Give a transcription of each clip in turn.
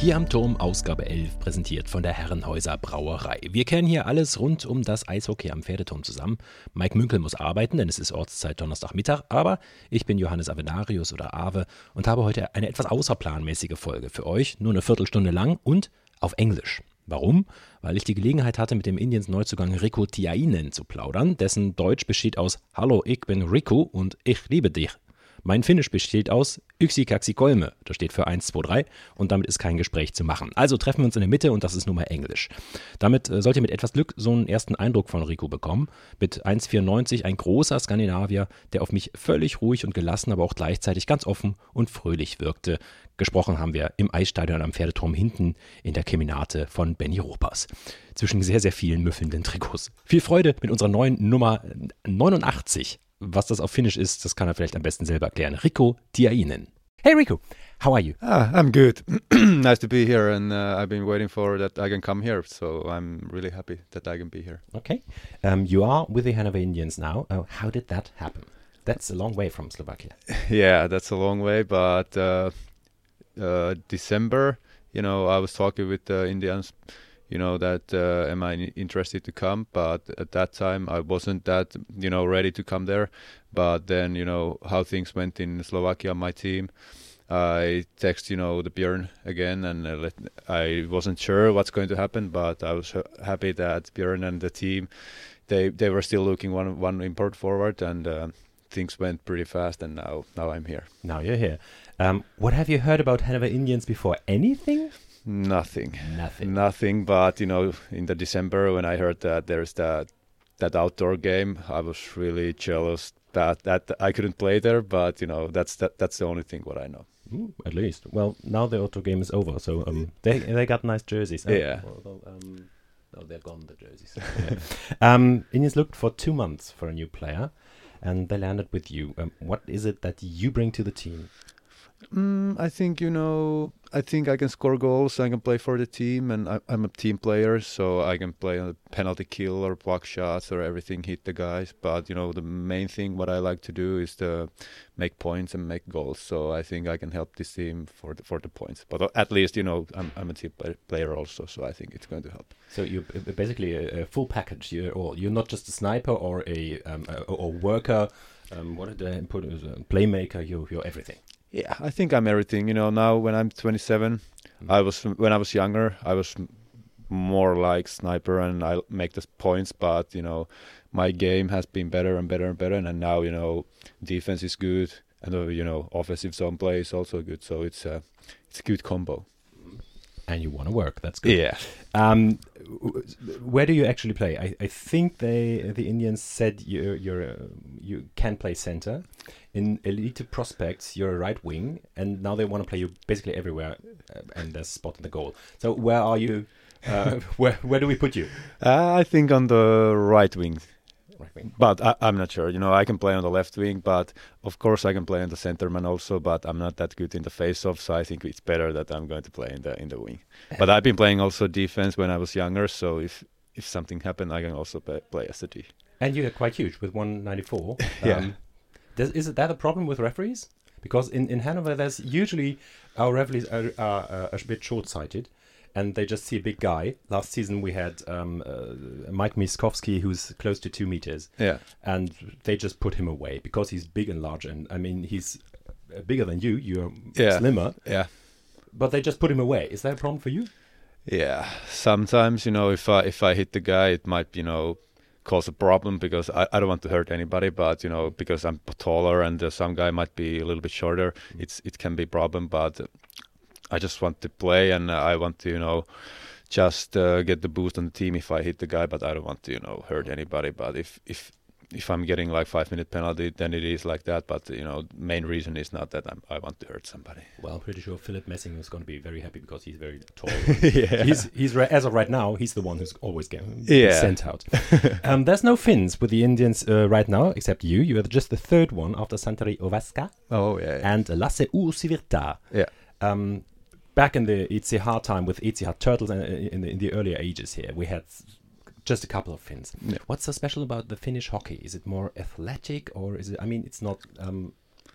Hier am Turm Ausgabe 11, präsentiert von der Herrenhäuser Brauerei. Wir kennen hier alles rund um das Eishockey am Pferdeturm zusammen. Mike Münkel muss arbeiten, denn es ist Ortszeit Donnerstagmittag, aber ich bin Johannes Avenarius oder Ave und habe heute eine etwas außerplanmäßige Folge für euch, nur eine Viertelstunde lang und auf Englisch. Warum? Weil ich die Gelegenheit hatte, mit dem Indiens Neuzugang Riku Tiainen zu plaudern, dessen Deutsch besteht aus Hallo, ich bin Riku und ich liebe dich. Mein Finnisch besteht aus Yksi Kaksi Kolme, das steht für 1, 2, 3 und damit ist kein Gespräch zu machen. Also treffen wir uns in der Mitte und das ist nun mal Englisch. Damit sollt ihr mit etwas Glück so einen ersten Eindruck von Riku bekommen. Mit 1,94 ein großer Skandinavier, der auf mich völlig ruhig und gelassen, aber auch gleichzeitig ganz offen und fröhlich wirkte. Gesprochen haben wir im Eisstadion am Pferdeturm hinten in der Keminate von Benny Ropers. Zwischen sehr, sehr vielen müffelnden Trikots. Viel Freude mit unserer neuen Nummer 89. Was das auf Finnisch ist, das kann er vielleicht am besten selber erklären. Riku Tiainen. Hey Riku, how are you? I'm good. Nice to be here, and I've been waiting for that I can come here, so I'm really happy that I can be here. Okay. You are with the Hanover Indians now. How did that happen? That's a long way from Slovakia. Yeah, that's a long way, but December, I was talking with the Indians, that am I interested to come, but at that time I wasn't that, ready to come there. But then, how things went in Slovakia, my team, I text, the Björn again, and I wasn't sure what's going to happen, but I was happy that Björn and the team, they were still looking one import forward, and things went pretty fast, and now I'm here. Now you're here. What have you heard about Hanover Indians before? Anything? Nothing, but in the December when I heard that there's that outdoor game, I was really jealous that I couldn't play there, but that's the only thing what I know. Ooh, at least. Well, now the outdoor game is over, so they got nice jerseys. Yeah. No, they're gone, the jerseys. Yeah. Indians looked for 2 months for a new player, and they landed with you. What is it that you bring to the team? I think, I think I can score goals, I can play for the team, and I'm a team player, so I can play on a penalty kill or block shots or everything, hit the guys. But, the main thing what I like to do is to make points and make goals. So I think I can help this team for the points. But at least, I'm a team player also, so I think it's going to help. So you're basically a full package. You're not just a sniper or a worker. What did I put? A playmaker. You're everything. Yeah, I think I'm everything. Now when I'm 27, when I was younger, I was more like sniper and I make the points. But my game has been better and better and better, and now defense is good, and offensive zone play is also good. So it's a good combo. And you want to work. That's good. Yeah. Where do you actually play? I think the Indians said you can play center. In Elite Prospects, you're a right wing, and now they want to play you basically everywhere, and there's a spot in the goal. So where are you? Where do we put you? I think on the right wing. Right wing. But I'm not sure. I can play on the left wing, but of course I can play on the centerman also. But I'm not that good in the face-off, so I think it's better that I'm going to play in the wing. But I've been playing also defense when I was younger, so if something happened, I can also play as a D. And you're quite huge with 194. Yeah. Is that a problem with referees? Because in Hanover, there's usually our referees are a bit short-sighted, and they just see a big guy. Last season we had Mike Miskovsky, who's close to 2 meters, and they just put him away because he's big and large, and I mean he's bigger than you. You're slimmer, but they just put him away. Is that a problem for you? Yeah, sometimes if I hit the guy, it might cause a problem because I don't want to hurt anybody, but because I'm taller and some guy might be a little bit shorter, it can be a problem. But I just want to play, and I want to just get the boost on the team if I hit the guy, but I don't want to hurt anybody. But if I'm getting like 5-minute penalty, then it is like that. But main reason is not that I want to hurt somebody. Well, I'm pretty sure Philip Messing is going to be very happy because he's very tall. Yeah. He's as of right now, he's the one who's always getting sent out. There's no Finns with the Indians right now, except you. You are just the third one after Santeri Ovaska. Oh yeah. And Lasse Uusivirta. Yeah. Back in the ECH time with ECH Turtles in the earlier ages here, we had just a couple of Finns. Yeah. What's so special about the Finnish hockey? Is it more athletic, or is it? I mean, it's not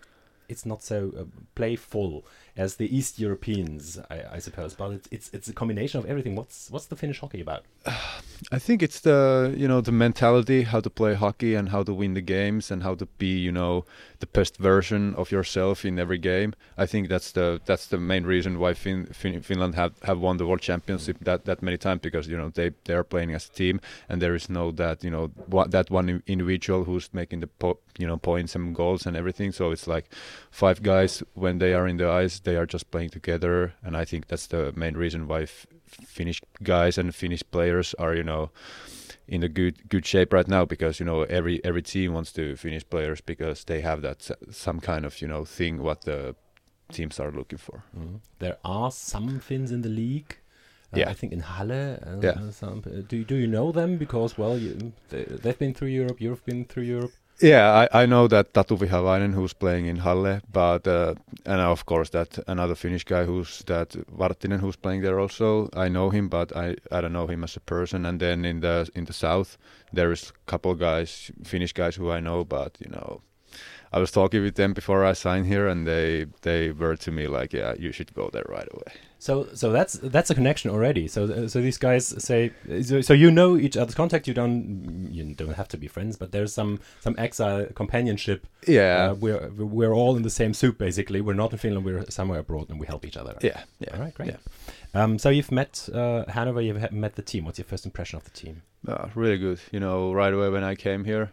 it's not so playful as the East Europeans, I suppose. But it's a combination of everything. What's the Finnish hockey about? I think it's the mentality, how to play hockey and how to win the games and how to be the best version of yourself in every game. I think that's the main reason why Finland have won the world championship that many times, because they are playing as a team and there is no that one individual who's making the points and goals and everything. So it's like 5 guys when they are in the ice, they are just playing together, and I think that's the main reason why Finnish guys and Finnish players are in a good shape right now, because every team wants to Finnish players because they have that some kind of thing what the teams are looking for. There are some Finns in the league. I think in Halle. Do you know them? Because they've been through Europe. You've been through Europe. Yeah, I know that Tatu Vihavainen, who's playing in Halle, but and of course that another Finnish guy Vartinen, who's playing there also. I know him, but I don't know him as a person. And then in the south, there is a couple guys, Finnish guys who I know, but I was talking with them before I signed here, and they were to me like, yeah, you should go there right away. So that's a connection already. So these guys say, so each other's contact. You don't have to be friends, but there's some exile companionship. Yeah, we're all in the same soup basically. We're not in Finland. We're somewhere abroad, and we help each other. Yeah. All right, great. Yeah. So you've met Hanover. You've met the team. What's your first impression of the team? Really good. Right away when I came here.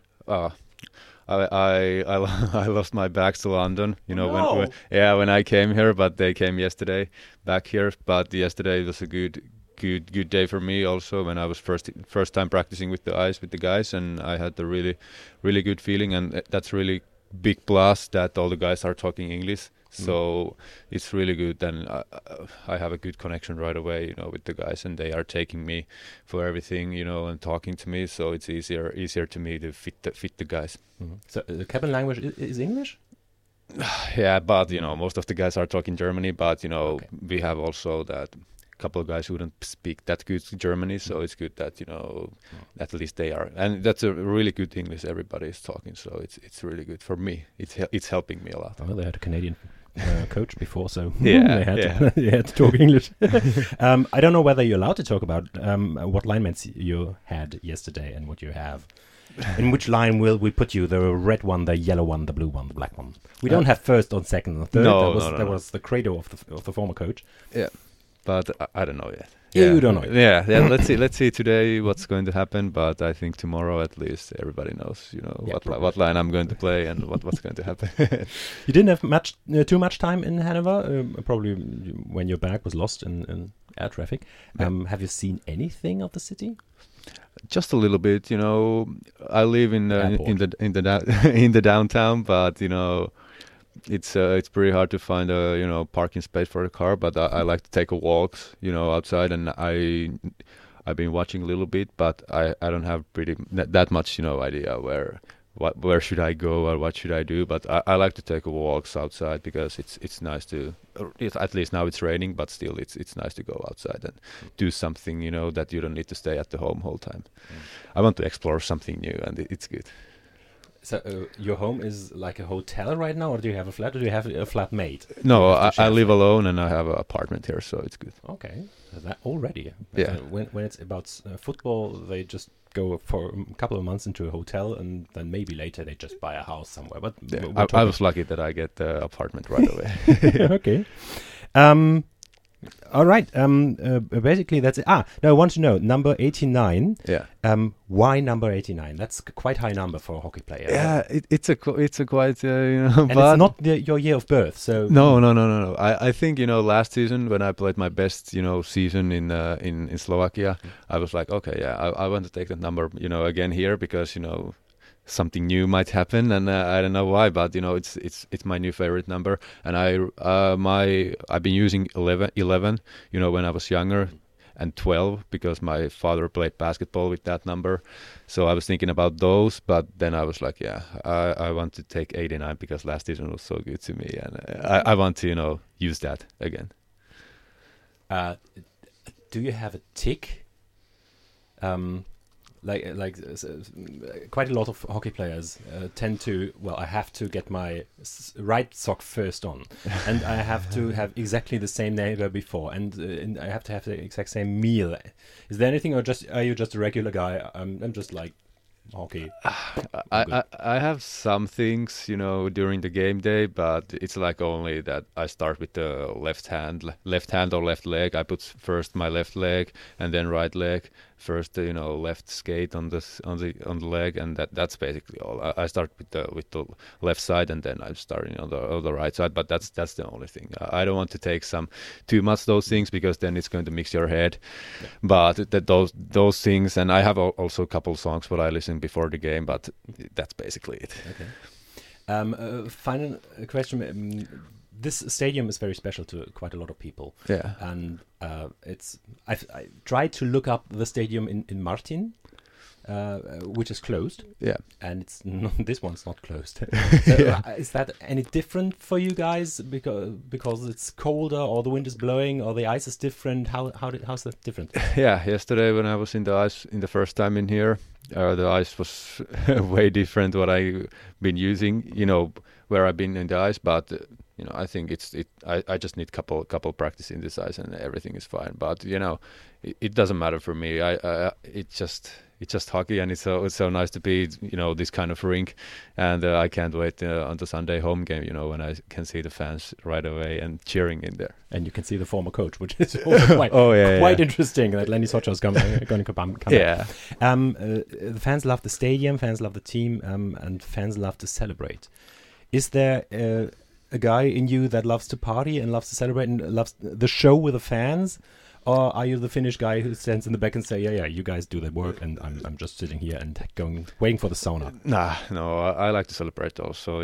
I lost my bags to London, when I came here, but they came yesterday back here. But yesterday was a good day for me also, when I was first time practicing with the ice with the guys, and I had the really good feeling, and that's really big plus that all the guys are talking English. So it's really good. Then I have a good connection right away, with the guys, and they are taking me for everything, and talking to me. So it's easier to me to fit the guys. So the cabin language is English? Yeah, but most of the guys are talking Germany. But we have also that couple of guys who don't speak that good Germany. So it's good that at least they are, and that's a really good English everybody is talking. So it's really good for me. It's helping me a lot. Well, they had a Canadian coach before, so they had to talk English. I don't know whether you're allowed to talk about what linemates you had yesterday and what you have. In which line will we put you? The red one, the yellow one, the blue one, the black one. We don't have first or second or third. No, that was the credo of the former coach. Yeah, but I don't know yet. Yeah, you don't know yet. Yeah. Let's see today what's going to happen. But I think tomorrow at least everybody knows, what line I'm going to play and what's going to happen. You didn't have too much time in Hanover. Probably when your bag was lost in air traffic. Have you seen anything of the city? Just a little bit. I live in the downtown, but it's pretty hard to find a parking space for a car, but I like to take a walks outside, and I've been watching a little bit, but I don't have that much idea where should I go or what should I do, but I like to take a walks outside because it's nice to, at least now it's raining, but still it's nice to go outside and do something that you don't need to stay at the home whole time. I want to explore something new, and it's good. So your home is like a hotel right now, or do you have a flat, or do you have a flatmate? No, I live alone, and I have an apartment here, so it's good. Okay, that already. Yeah. When it's about football, they just go for a couple of months into a hotel, and then maybe later they just buy a house somewhere. But I was lucky that I get the apartment right away. Okay. All right. Basically, that's it. No, I want to know number 89. Yeah. Why number 89? That's quite high number for a hockey player. Yeah, it's a quite and but it's not your year of birth, so no. I think last season when I played my best season in Slovakia, I was like, okay, yeah, I want to take that number again here because something new might happen, and I don't know why, but it's my new favorite number, and I've been using 11 when I was younger, and 12 because my father played basketball with that number, so I was thinking about those, but then I was like, yeah, I want to take 89 because last season was so good to me, and I want to use that again. Do you have a tick? quite a lot of hockey players tend to, well, I have to get my right sock first on, and I have to have exactly the same neighbor before, and I have to have the exact same meal. Is there anything, or are you just a regular guy? I'm just like hockey. I have some things, during the game day, but it's like only that I start with the left hand or left leg. I put first my left leg and then right leg. First, left skate on the leg, and that's basically all. I start with the left side, and then I'm starting on the right side. But that's the only thing. I don't want to take too much those things, because then it's going to mix your head. Yeah. But those things, and I have also a couple songs what I listen before the game. But that's basically it. Okay. Final question. This stadium is very special to quite a lot of people. Yeah. And I tried to look up the stadium in Martin, which is closed. Yeah. And this one's not closed. So, yeah. Is that any different for you guys because it's colder, or the wind is blowing, or the ice is different? How's that different? Yeah. Yesterday when I was in the ice in the first time in here, the ice was way different what I've been using. Where I've been in the ice, but. I think I just need couple practice in this ice, and everything is fine. But it doesn't matter for me. It's just hockey, and it's so nice to be this kind of rink, and I can't wait on the Sunday home game. When I can see the fans right away and cheering in there, and you can see the former coach, which is also quite interesting. That Lenny Socha is going to come. Yeah. The fans love the stadium, fans love the team, and fans love to celebrate. Is there a guy in you that loves to party and loves to celebrate and loves the show with the fans, or are you the Finnish guy who stands in the back and say, yeah, you guys do the work, and I'm just sitting here and waiting for the sauna? No, I like to celebrate also.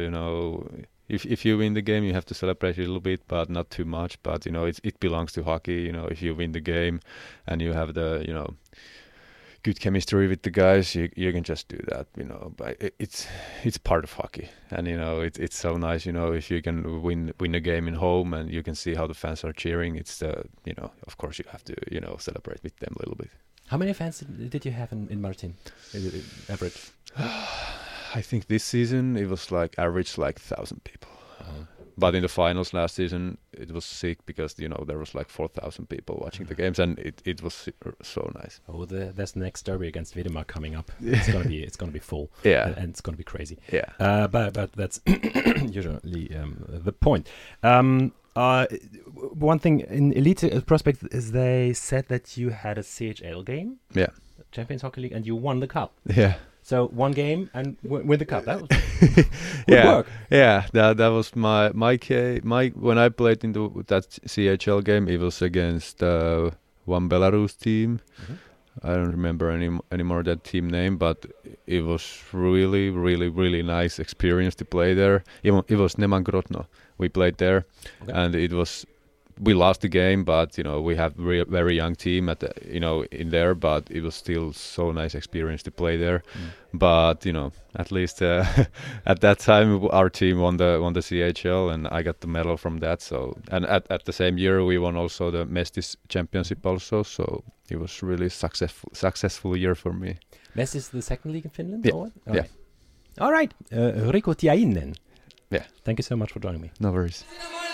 If you win the game, you have to celebrate a little bit, but not too much. But it belongs to hockey. If you win the game and you have the good chemistry with the guys, you can just do that, but it's part of hockey, and it's so nice, if you can win a game in home and you can see how the fans are cheering. It's of course you have to celebrate with them a little bit. How many fans did you have in Martin, average? I think this season it was average 1,000 people. But in the finals last season, it was sick because there was 4,000 people watching the games, and it was so nice. Oh, there's the next derby against Wiedemark coming up. It's gonna be full. Yeah, and it's gonna be crazy. Yeah. But that's usually the point. One thing in Elite Prospect is they said that you had a CHL game. Yeah. Champions Hockey League, and you won the cup. Yeah. So one game and win the cup. That was good work. Yeah, that was my when I played in that CHL game, it was against one Belarus team. Mm-hmm. I don't remember anymore that team name, but it was really, really, really nice experience to play there. It was Neman Grodno. We played there, and we lost the game, but we have very young team in there, but it was still so nice experience to play there. But at least at that time our team won the CHL, and I got the medal from that. So, and at the same year we won also the Mestis Championship also. So it was really successful year for me. Mestis is the second league in Finland. Yeah. Or what? Yeah. All right, Riku Tiainen. Yeah. Thank you so much for joining me. No worries.